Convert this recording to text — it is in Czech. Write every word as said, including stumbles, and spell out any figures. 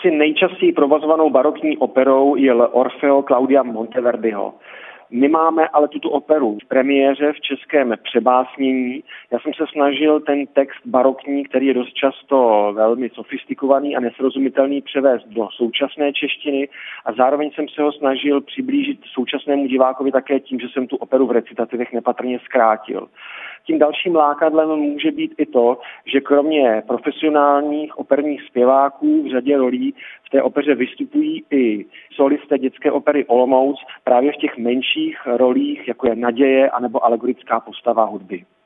Asi nejčastěji provozovanou barokní operou je L'Orfeo Claudia Monteverdiho. My máme ale tuto operu v premiéře v českém přebásnění. Já jsem se snažil ten text barokní, který je dost často velmi sofistikovaný a nesrozumitelný, převést do současné češtiny a zároveň jsem se ho snažil přiblížit současnému divákovi také tím, že jsem tu operu v recitativech nepatrně zkrátil. Tím dalším lákadlem může být i to, že kromě profesionálních operních zpěváků v řadě rolí v té opeře vystupují i solisté dětské opery Olomouc právě v těch menších rolích, jako je Naděje anebo alegorická postava hudby.